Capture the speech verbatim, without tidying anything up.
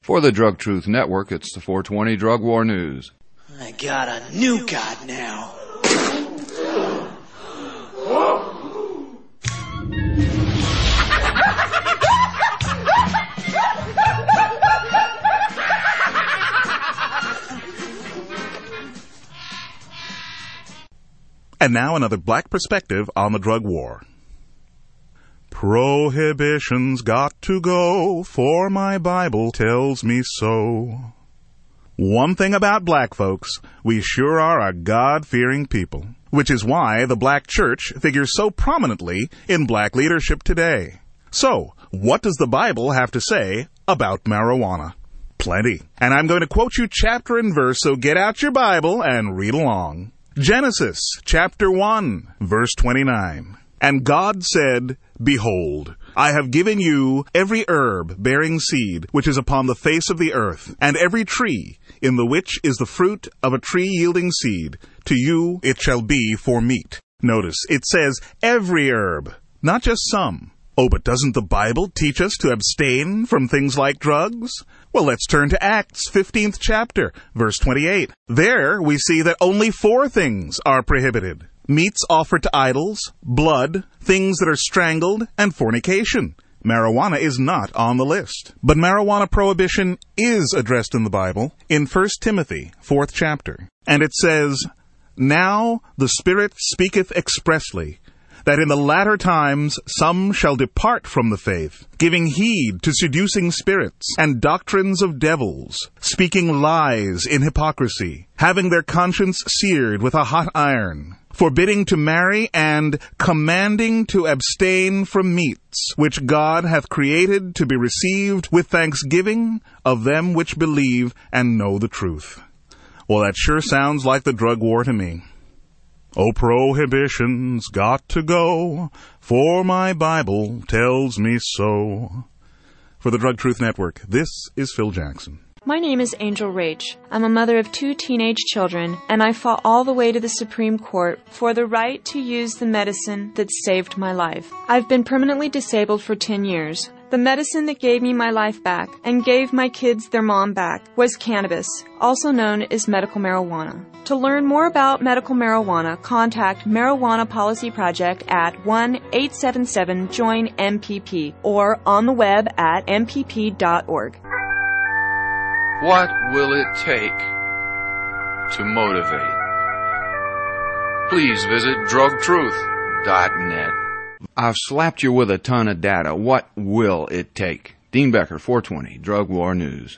For the Drug Truth Network, it's the four twenty Drug War News. I got a new god now. And now another black perspective on the drug war. Prohibition's got to go, for my Bible tells me so. One thing about black folks, we sure are a God-fearing people, which is why the black church figures so prominently in black leadership today. So, what does the Bible have to say about marijuana? Plenty. And I'm going to quote you chapter and verse, so get out your Bible and read along. Genesis chapter one, verse twenty-nine. And God said, Behold, I have given you every herb bearing seed which is upon the face of the earth, and every tree in the which is the fruit of a tree yielding seed. To you it shall be for meat. Notice, it says every herb, not just some. Oh, but doesn't the Bible teach us to abstain from things like drugs? Well, let's turn to Acts fifteenth chapter, verse twenty-eight. There we see that only four things are prohibited. Meats offered to idols, blood, things that are strangled, and fornication. Marijuana is not on the list. But marijuana prohibition is addressed in the Bible in First Timothy, fourth chapter. And it says, Now the Spirit speaketh expressly, that in the latter times some shall depart from the faith, giving heed to seducing spirits and doctrines of devils, speaking lies in hypocrisy, having their conscience seared with a hot iron, forbidding to marry, and commanding to abstain from meats, which God hath created to be received with thanksgiving of them which believe and know the truth. Well, that sure sounds like the drug war to me. Oh, prohibition's got to go, for my Bible tells me so. For the Drug Truth Network, this is Phil Jackson. My name is Angel Rach. I'm a mother of two teenage children, and I fought all the way to the Supreme Court for the right to use the medicine that saved my life. I've been permanently disabled for ten years. The medicine that gave me my life back and gave my kids their mom back was cannabis, also known as medical marijuana. To learn more about medical marijuana, contact Marijuana Policy Project at one eight seven seven join M P P or on the web at m p p dot org. What will it take to motivate? Please visit drug truth dot net. I've slapped you with a ton of data. What will it take? Dean Becker, four twenty, Drug War News.